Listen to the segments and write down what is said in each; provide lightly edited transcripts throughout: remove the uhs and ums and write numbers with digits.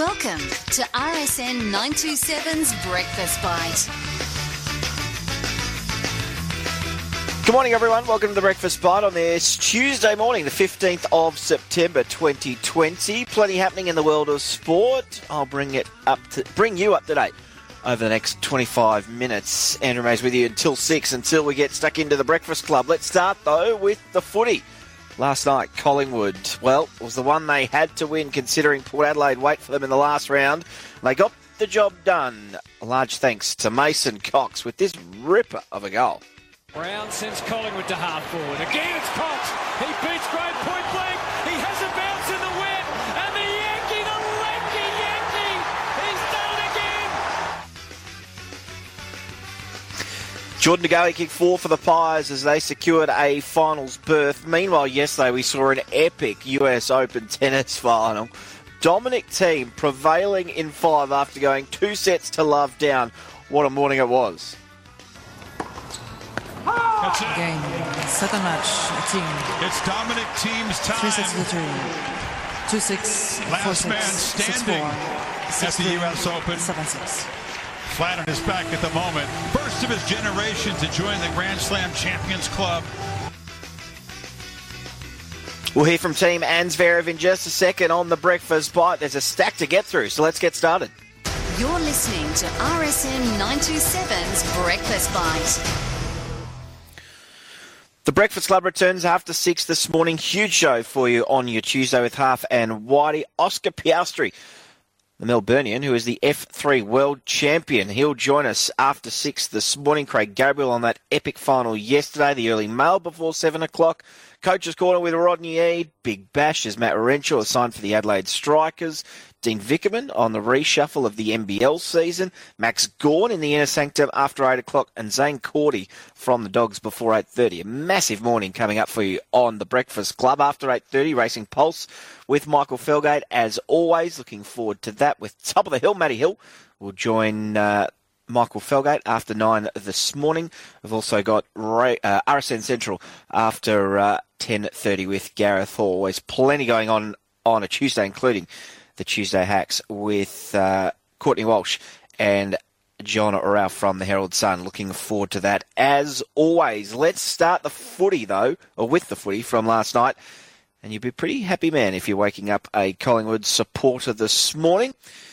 Welcome to RSN 927's Breakfast Bite. Good morning, everyone. Welcome to the Breakfast Bite on this Tuesday morning, the 15th of September 2020. Plenty happening in the world of sport. I'll bring you up to date over the next 25 minutes. Andrew May's with you until 6, until we get stuck into the Breakfast Club. Let's start, though, with the footy. Last night, Collingwood, well, it was the one they had to win, considering Port Adelaide wait for them in the last round. They got the job done. A large thanks to Mason Cox with this ripper of a goal. Brown sends Collingwood to half forward. Again, it's Cox. He beats Graham point blank. He has a bounce in the wet. And the Yankee, the lanky Yankee, he's done it again. Jordan De Goey kicked 4 for the Pies as they secured a finals berth. Meanwhile, yesterday we saw an epic US Open tennis final. Dominic Thiem prevailing in 5 after going 2 sets to love down. What a morning it was. Game, second match, team. It's Dominic Thiem's time. 3-6, 2-6, Last 4-6, man standing 6-4, at the US Open. 7-6. Flat on his back at the moment. First of his generation to join the Grand Slam Champions Club. We'll hear from Thiem and Zverev in just a second on the Breakfast Bite. There's a stack to get through, so let's get started. You're listening to RSN 927's Breakfast Bite. The Breakfast Club returns after 6 this morning. Huge show for you on your Tuesday with Half and Whitey. Oscar Piastri, the Melburnian, who is the F3 World Champion. He'll join us after 6 this morning. Craig Gabriel on that epic final yesterday, the early mail before 7 o'clock. Coach's Corner with Rodney Eade. Big Bash as Matt Renshaw assigned for the Adelaide Strikers. Dean Vickerman on the reshuffle of the NBL season. Max Gawn in the Inner Sanctum after 8 o'clock. And Zane Cordy from the Dogs before 8:30. A massive morning coming up for you on the Breakfast Club. After 8:30, Racing Pulse with Michael Felgate. As always, looking forward to that with Top of the Hill. Matty Hill will join Michael Felgate after 9 this morning. We've also got RSN Central after 10:30 with Gareth Hall. Always plenty going on a Tuesday, including the Tuesday Hacks with Courtney Walsh and John Ralph from the Herald Sun. Looking forward to that as always. Let's start the footy, though, or with the footy from last night. And you'd be a pretty happy man if you're waking up a Collingwood supporter this morning.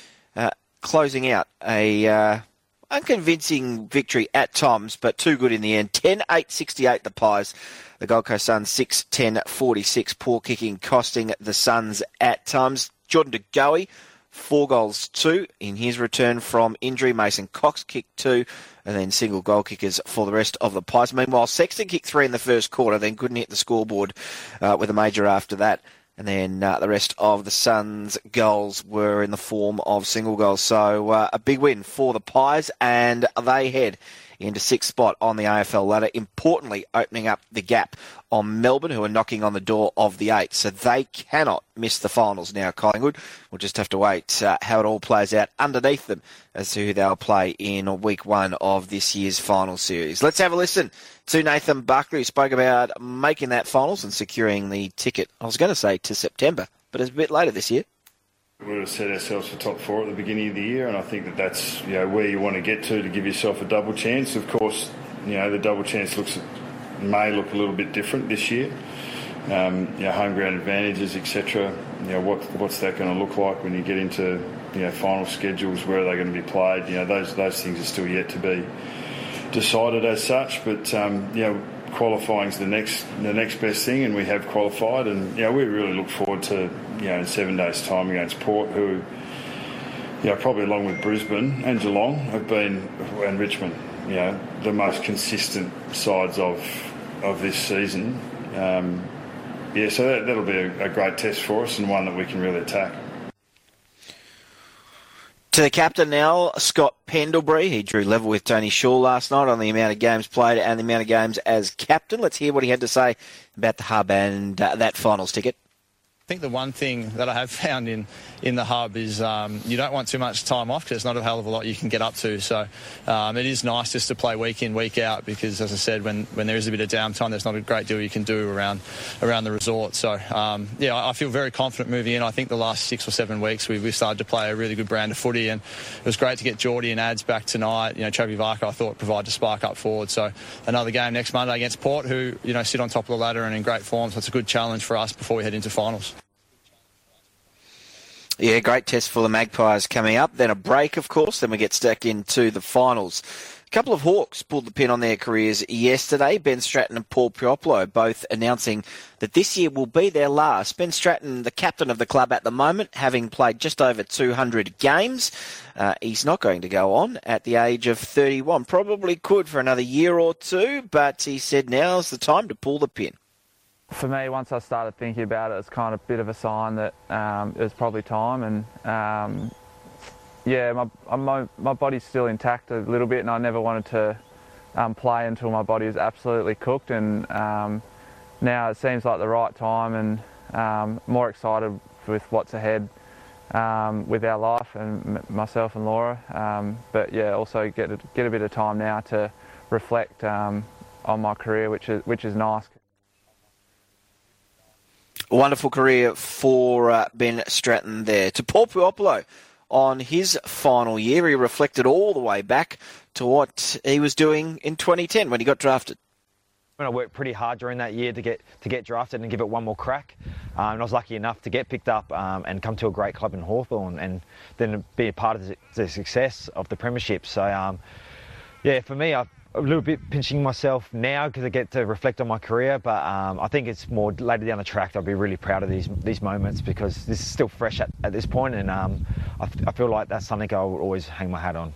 Closing out a unconvincing victory at times, but too good in the end. 10-8-68 the Pies. The Gold Coast Suns 6-10-46. Poor kicking costing the Suns at times. Jordan De Goey, 4 goals, 2 in his return from injury. Mason Cox kicked 2, and then single goal kickers for the rest of the Pies. Meanwhile, Sexton kicked 3 in the first quarter, then couldn't hit the scoreboard with a major after that. And then the rest of the Suns' goals were in the form of single goals. So a big win for the Pies, and they head into 6th spot on the AFL ladder, importantly opening up the gap on Melbourne, who are knocking on the door of the 8. So they cannot miss the finals now, Collingwood. We'll just have to wait how it all plays out underneath them as to who they'll play in week 1 of this year's final series. Let's have a listen to Nathan Buckley, who spoke about making that finals and securing the ticket, I was going to say to September, but it's a bit later this year. We would have set ourselves for top 4 at the beginning of the year, and I think that's where you want to get to give yourself a double chance. Of course, the double chance may look a little bit different this year. Home ground advantages, etc. What's that going to look like when you get into final schedules? Where are they going to be played? Those things are still yet to be decided as such. But qualifying is the next best thing, and we have qualified, and we really look forward to in 7 days' time against Port, who probably along with Brisbane and Geelong and Richmond, the most consistent sides of this season. So that'll be a great test for us, and one that we can really attack. To the captain now, Scott Pendlebury. He drew level with Tony Shaw last night on the amount of games played and the amount of games as captain. Let's hear what he had to say about the hub and that finals ticket. I think the one thing that I have found in the hub is you don't want too much time off because it's not a hell of a lot you can get up to. So it is nice just to play week in, week out because, as I said, when there is a bit of downtime, there's not a great deal you can do around the resort. So, I feel very confident moving in. I think the last 6 or 7 weeks we've started to play a really good brand of footy, and it was great to get Geordie and Ads back tonight. Travis Varka, I thought, provided a spark up forward. So another game next Monday against Port, who, sit on top of the ladder and in great form. So it's a good challenge for us before we head into finals. Yeah, great test for the Magpies coming up. Then a break, of course. Then we get stuck into the finals. A couple of Hawks pulled the pin on their careers yesterday. Ben Stratton and Paul Piopolo both announcing that this year will be their last. Ben Stratton, the captain of the club at the moment, having played just over 200 games. He's not going to go on at the age of 31. Probably could for another year or two, but he said now's the time to pull the pin. For me, once I started thinking about it, it's kind of a bit of a sign that it was probably time. And my body's still intact a little bit, and I never wanted to play until my body was absolutely cooked. And now it seems like the right time, and more excited with what's ahead with our life and myself and Laura. Also get a bit of time now to reflect on my career, which is nice. Wonderful career for Ben Stratton there. To Paul Piopolo on his final year, he reflected all the way back to what he was doing in 2010 when he got drafted. I worked pretty hard during that year to get drafted and give it one more crack. And I was lucky enough to get picked up and come to a great club in Hawthorn and then be a part of the success of the premiership. So, for me, I'm a little bit pinching myself now because I get to reflect on my career, but I think it's more later down the track I'll be really proud of these moments because this is still fresh at this point, and I feel like that's something I will always hang my hat on.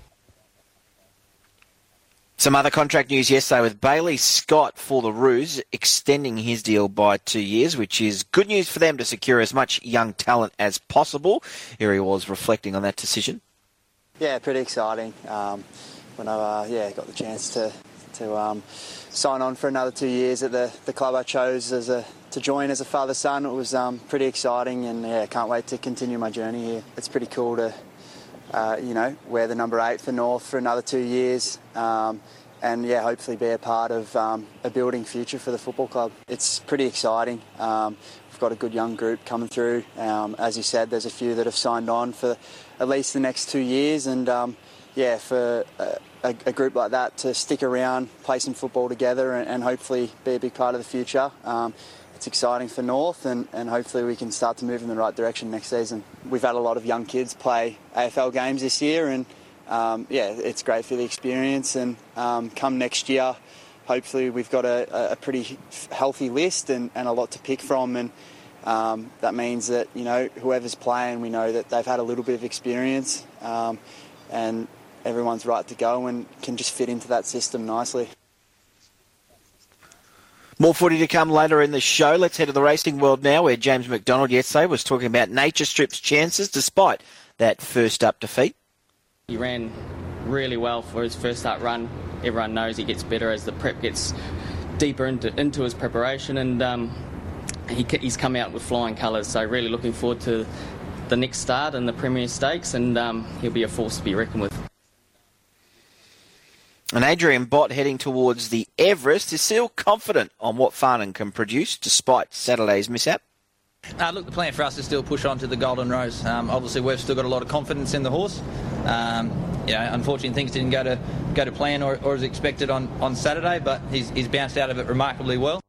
Some other contract news yesterday with Bailey Scott for the Roos extending his deal by 2 years, which is good news for them to secure as much young talent as possible. Here he was reflecting on that decision. Yeah, pretty exciting. When I got the chance to sign on for another 2 years at the club I chose to join as a father-son, it was pretty exciting, and can't wait to continue my journey here. It's pretty cool to wear the number 8 for North for another 2 years, and hopefully be a part of a building future for the football club. It's pretty exciting. We've got a good young group coming through. As you said, there's a few that have signed on for at least the next 2 years, and for a group like that to stick around, play some football together and hopefully be a big part of the future. It's exciting for North, and hopefully we can start to move in the right direction next season. We've had a lot of young kids play AFL games this year, and it's great for the experience. And come next year, hopefully we've got a pretty healthy list and a lot to pick from, and that means that whoever's playing, we know that they've had a little bit of experience, and everyone's right to go and can just fit into that system nicely. More footy to come later in the show. Let's head to the racing world now, where James McDonald yesterday was talking about Nature Strip's chances despite that first up defeat. He ran really well for his first up run. Everyone knows he gets better as the prep gets deeper into his preparation, and he's come out with flying colours. So really looking forward to the next start in the Premier Stakes, and he'll be a force to be reckoned with. And Adrian Bott, heading towards the Everest, is still confident on what Farnan can produce despite Saturday's mishap. The plan for us is still push on to the Golden Rose. Obviously, we've still got a lot of confidence in the horse. Unfortunately, things didn't go to plan or as expected on Saturday, but he's bounced out of it remarkably well.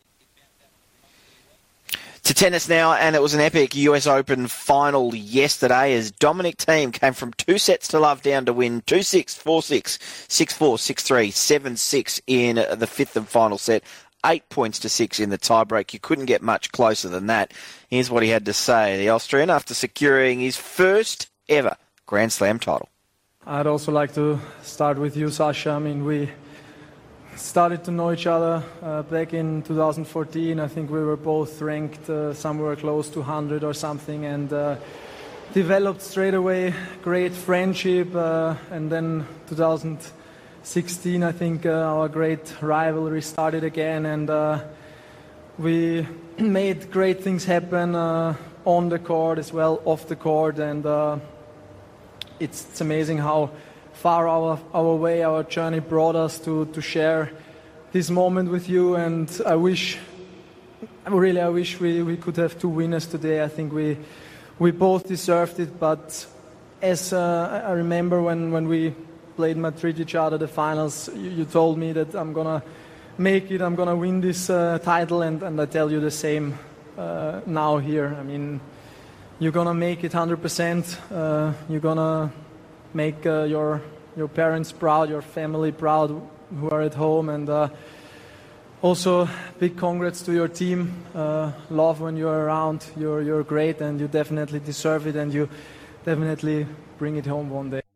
To tennis now, and it was an epic US Open final yesterday as Dominic Thiem came from 2 sets to love down to win 2-6, 4-6, 6-4, 6-3, 7-6 in the fifth and final set. 8 points to 6 in the tiebreak. You couldn't get much closer than that. Here's what he had to say, the Austrian, after securing his first ever Grand Slam title. I'd also like to start with you, Sasha. I mean, we started to know each other back in 2014. I think we were both ranked somewhere close to 100 or something, and developed straight away great friendship. And then 2016, I think our great rivalry started again, and we made great things happen on the court as well, off the court, and it's amazing how far our way, our journey brought us to share this moment with you. And I wish we could have 2 winners today. I think we both deserved it, but as I remember when we played Madrid each other, the finals, you told me that I'm gonna make it, I'm gonna win this title, and I tell you the same now here. I mean, you're gonna make it 100%. You're gonna make your parents proud, your family proud, who are at home, and also big congrats to your team. Love when you're around. You're great, and you definitely deserve it, and you definitely bring it home one day.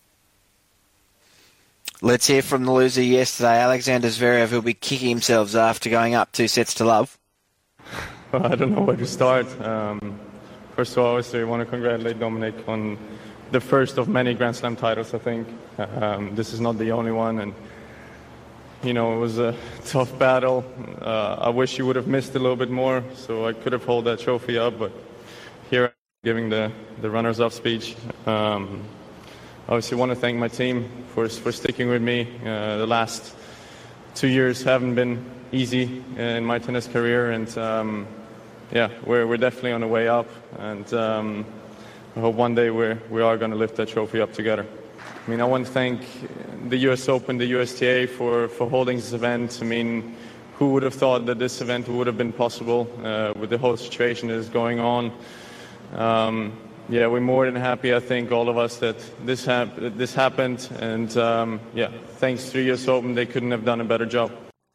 Let's hear from the loser yesterday, Alexander Zverev, who'll be kicking himself after going up 2-0. Well, I don't know where to start. First of all, obviously, I want to congratulate Dominic on the first of many Grand Slam titles, I think. This is not the only one, and it was a tough battle. I wish you would have missed a little bit more, so I could have held that trophy up, but here I'm giving the runners-up speech. Obviously, want to thank my team for sticking with me. The last 2 years haven't been easy in my tennis career, and we're definitely on the way up, and I hope one day we are going to lift that trophy up together. I mean, I want to thank the US Open, the USTA for holding this event. I mean, who would have thought that this event would have been possible with the whole situation that is going on? We're more than happy, I think, all of us, that this happened. And, thanks to the US Open, they couldn't have done a better job.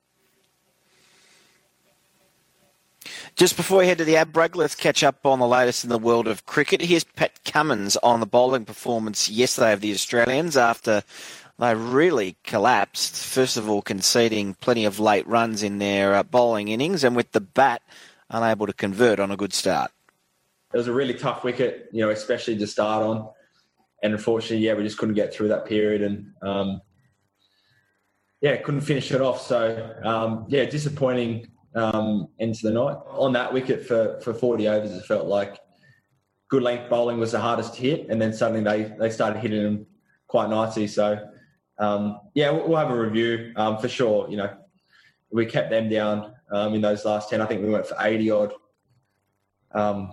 Just before we head to the ad break, let's catch up on the latest in the world of cricket. Here's Pat Cummins on the bowling performance yesterday of the Australians after they really collapsed. First of all, conceding plenty of late runs in their bowling innings, and with the bat, unable to convert on a good start. It was a really tough wicket, especially to start on. And unfortunately, we just couldn't get through that period and, couldn't finish it off. So, disappointing into the night. On that wicket for 40 overs, it felt like good length bowling was the hardest to hit, and then suddenly they started hitting them quite nicely. So, we'll have a review for sure. We kept them down in those last 10. I think we went for 80 odd.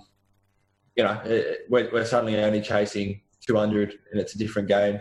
We're suddenly only chasing 200, and it's a different game.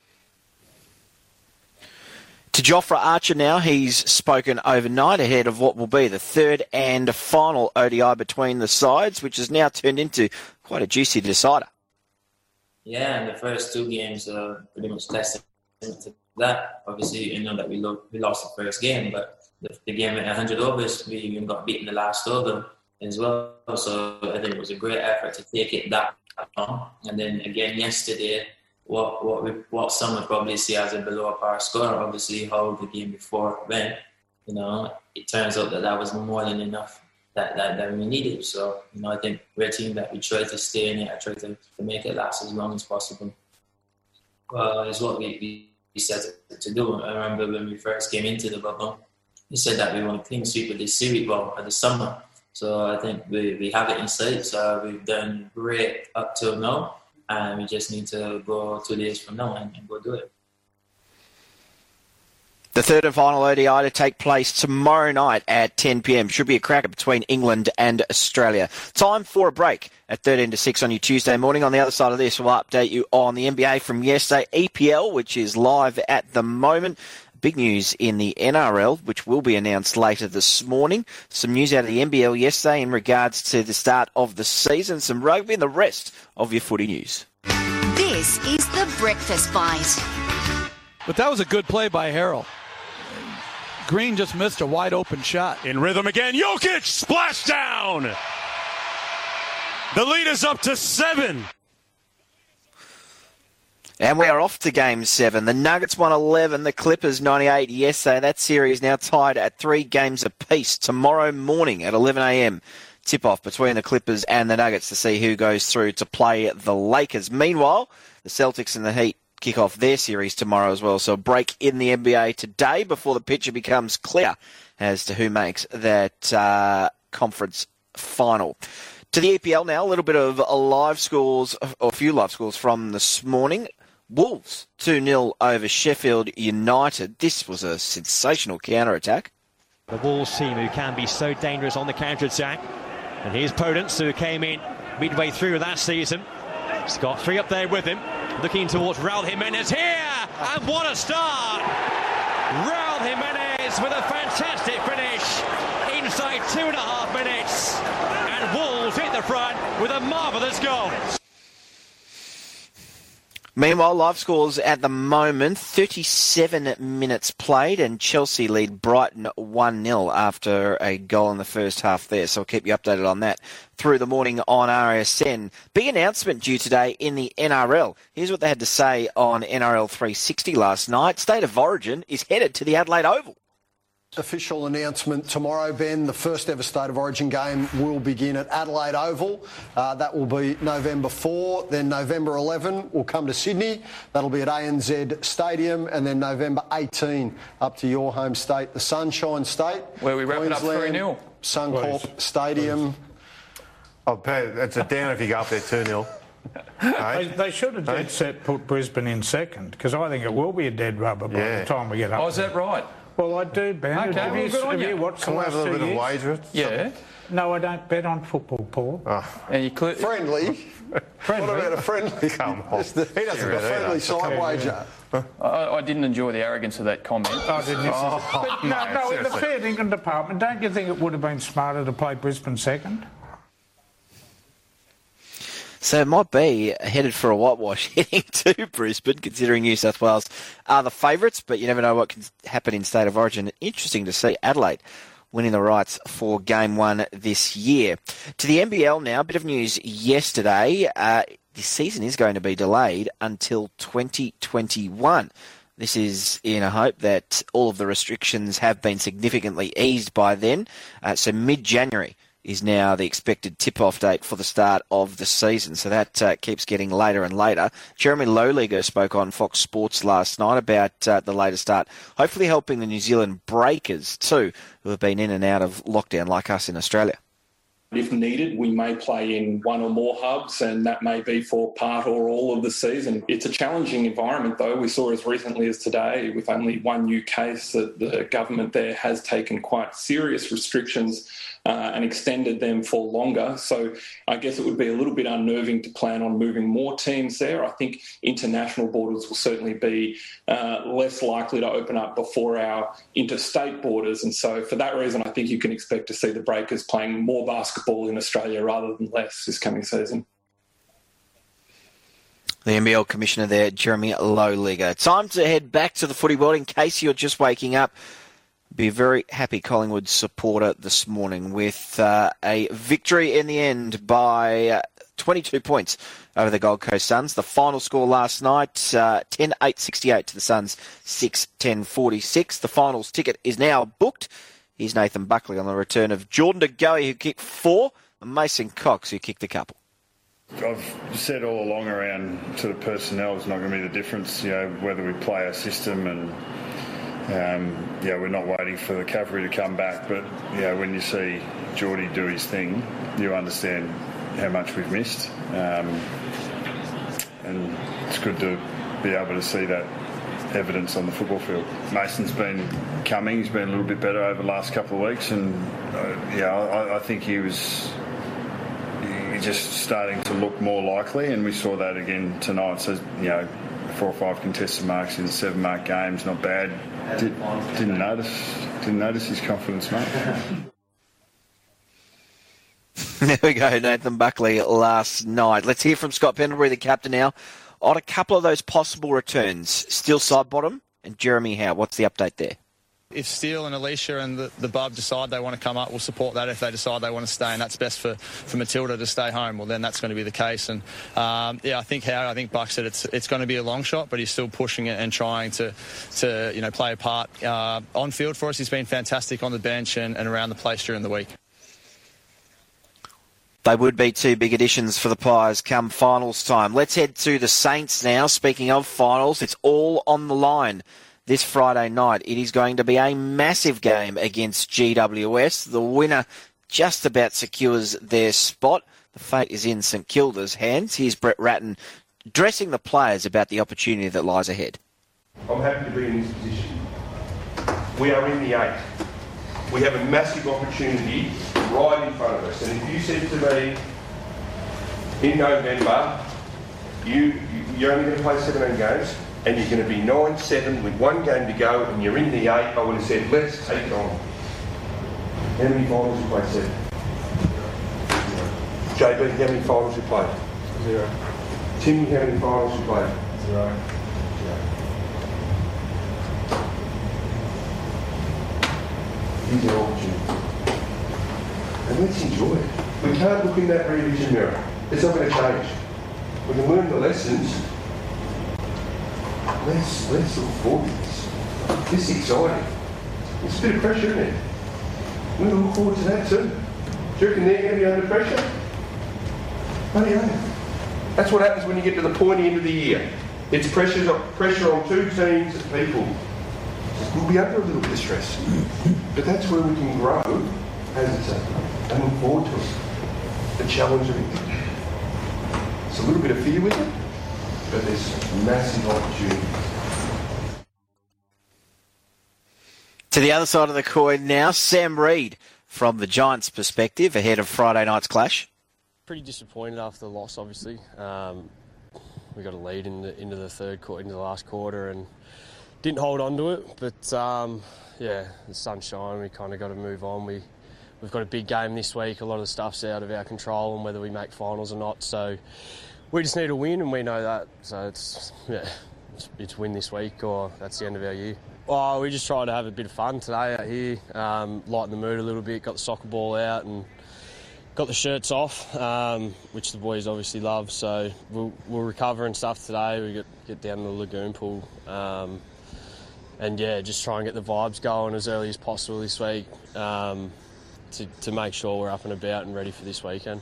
To Jofra Archer now. He's spoken overnight ahead of what will be the third and final ODI between the sides, which has now turned into quite a juicy decider. Yeah, and the first 2 games are pretty much tested into that. Obviously, that we lost the first game, but the game at 100 overs, we even got beaten the last over as well. So I think it was a great effort to take it that long. And then again yesterday, what some would probably see as a below par score, obviously how the game before went, it turns out that was more than enough that we needed. So, I think we're a team that we try to stay in it, I try to make it last as long as possible. It's what we set to do. I remember when we first came into the bubble, we said that we want to clean sweep of this series ball at the summer. So I think we have it in sight. So we've done great up till now. And we just need to go 2 days from now and go do it. The third and final ODI to take place tomorrow night at 10 p.m. Should be a cracker between England and Australia. Time for a break at 13-6 on your Tuesday morning. On the other side of this, we'll update you on the NBA from yesterday, EPL, which is live at the moment. Big news in the NRL, which will be announced later this morning. Some news out of the NBL yesterday in regards to the start of the season, some rugby, and the rest of your footy news. This is the Breakfast Bite. But that was a good play by Harrell. Green just missed a wide open shot. In rhythm again, Jokic, splashdown! The lead is up to 7. And we are off to Game 7. The Nuggets won 11, the Clippers 98 yesterday. That series now tied at 3 games apiece. Tomorrow morning at 11 a.m, tip-off between the Clippers and the Nuggets to see who goes through to play the Lakers. Meanwhile, the Celtics and the Heat kick off their series tomorrow as well. So a break in the NBA today before the picture becomes clear as to who makes that conference final. To the EPL now, a little bit of live scores, or a few live scores from this morning. Wolves 2-0 over Sheffield United. This was a sensational counter-attack. The Wolves team who can be so dangerous on the counter-attack. And here's Podence, who came in midway through that season. He's got 3 up there with him. Looking towards Raul Jimenez here. And what a start! Raul Jimenez with a fantastic finish inside 2.5 minutes. And Wolves hit the front with a marvellous goal. Meanwhile, live scores at the moment, 37 minutes played, and Chelsea lead Brighton 1-0 after a goal in the first half there. So I'll keep you updated on that through the morning on RSN. Big announcement due today in the NRL. Here's what they had to say on NRL 360 last night. State of Origin is headed to the Adelaide Oval. Official announcement tomorrow, Ben. The first ever State of Origin game will begin at Adelaide Oval. That will be November 4. Then November 11 will come to Sydney. That'll be at ANZ Stadium. And then November 18 up to your home state, the Sunshine State. Where we wrap it up 3-0. Suncorp Stadium. Oh, it's a down if you go up there 2-0. They should have dead set put Brisbane in second, because I think it will be a dead rubber by the time we get up. Oh, is that right? Well, I do, Ben. Okay, Have you watched the last 2 years? Can we have a little bit of wager? Yeah. No, I don't bet on football, Paul. Oh. And you friendly? Friendly? What about a friendly? Come on. He doesn't a friendly side wager. I didn't enjoy the arrogance of that comment. I didn't. But no, in the fair dinkum department, don't you think it would have been smarter to play Brisbane second? So it might be headed for a whitewash heading to Brisbane, considering New South Wales are the favourites, but you never know what can happen in State of Origin. Interesting to see Adelaide winning the rights for Game 1 this year. To the NBL now, a bit of news yesterday. This season is going to be delayed until 2021. This is in a hope that all of the restrictions have been significantly eased by then. So mid-January is now the expected tip-off date for the start of the season. So that keeps getting later and later. Jeremy Lowliger spoke on Fox Sports last night about the later start, hopefully helping the New Zealand Breakers too, who have been in and out of lockdown like us in Australia. If needed, we may play in one or more hubs, and that may be for part or all of the season. It's a challenging environment, though. We saw as recently as today, with only one new case, that the government there has taken quite serious restrictions and extended them for longer. So I guess it would be a little bit unnerving to plan on moving more teams there. I think international borders will certainly be less likely to open up before our interstate borders. And so for that reason, I think you can expect to see the Breakers playing more basketball in Australia rather than less this coming season. The NBL Commissioner there, Jeremy Lowliger. Time to head back to the footy world in case you're just waking up. Be a very happy Collingwood supporter this morning with a victory in the end by 22 points over the Gold Coast Suns. The final score last night, 10-8-68 to the Suns, 6-10-46. The finals ticket is now booked. Here's Nathan Buckley on the return of Jordan De Goey, who kicked 4, and Mason Cox, who kicked a couple. I've said all along around to the personnel is not going to be the difference, whether we play our system and we're not waiting for the cavalry to come back, but when you see Geordie do his thing, you understand how much we've missed, and it's good to be able to see that evidence on the football field. Mason's been coming, he's been a little bit better over the last couple of weeks, and I think he's just starting to look more likely, and we saw that again tonight. So 4 or 5 contested marks in 7-mark games, not bad. Didn't notice his confidence, mate. There we go, Nathan Buckley last night. Let's hear from Scott Pendlebury, the captain now, on a couple of those possible returns. Steele Sidebottom and Jeremy Howe. What's the update there? If Steele and Alicia and the Bub decide they want to come up, we'll support that. If they decide they want to stay and that's best for Matilda to stay home, well, then that's going to be the case. And, I think Buck said it's going to be a long shot, but he's still pushing it and trying to play a part on field for us. He's been fantastic on the bench and around the place during the week. They would be two big additions for the Pies come finals time. Let's head to the Saints now. Speaking of finals, it's all on the line this Friday night. It is going to be a massive game against GWS. The winner just about secures their spot. The fate is in St Kilda's hands. Here's Brett Ratton addressing the players about the opportunity that lies ahead. I'm happy to be in this position. We are in the 8. We have a massive opportunity right in front of us. And if you said to me in November, you're only going to play 17 games and you're going to be 9-7 with one game to go and you're in the 8, I would have said, let's take it on. How many finals have you played? 7. JB, how many finals have you played? 0. Timmy, how many finals have you played? 0. Here's our opportunity. And let's enjoy it. We can't look in that rear vision mirror. It's not going to change. We can learn the lessons. Let's look forward to this. This is exciting. It's a bit of pressure, isn't it? We're going to look forward to that too. Do you reckon they're going to be under pressure? Bloody hell. That's what happens when you get to the pointy end of the year. It's pressure on two teams of people. We'll be under a little bit of stress. But that's where we can grow as a team and look forward to it. The challenge of it. It's a little bit of fear with it, but there's massive opportunity. To the other side of the coin now, Sam Reid from the Giants' perspective ahead of Friday night's clash. Pretty disappointed after the loss, obviously. We got a lead into the last quarter and didn't hold on to it. But the sun's shining. We kind of got to move on. We've got a big game this week. A lot of the stuff's out of our control and whether we make finals or not. So we just need a win, and we know that. So it's win this week or that's the end of our year. Oh, we just tried to have a bit of fun today out here, lighten the mood a little bit, got the soccer ball out and got the shirts off, which the boys obviously love. So we'll recover and stuff today. We get down to the lagoon pool. Just try and get the vibes going as early as possible this week to make sure we're up and about and ready for this weekend.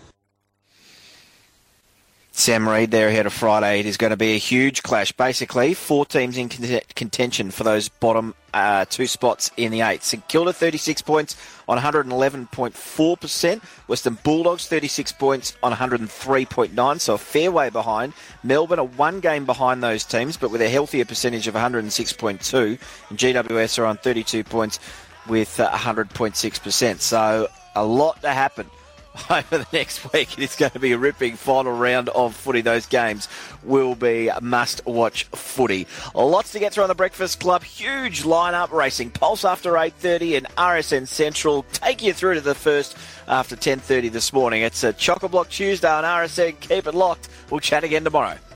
Sam Reid there ahead of Friday. It is going to be a huge clash. Basically, 4 teams in contention for those bottom 2 spots in the 8. St Kilda 36 points on 111.4%. Western Bulldogs 36 points on 103.9%, so a fair way behind. Melbourne are 1 game behind those teams, but with a healthier percentage of 106.2%. And GWS are on 32 points with 100.6%. So a lot to happen over the next week. It's going to be a ripping final round of footy. Those games will be must-watch footy. Lots to get through on the Breakfast Club. Huge lineup racing. Pulse after 8:30 and RSN Central take you through to the first after 10:30 this morning. It's a Chock-a-Block Tuesday on RSN. Keep it locked. We'll chat again tomorrow.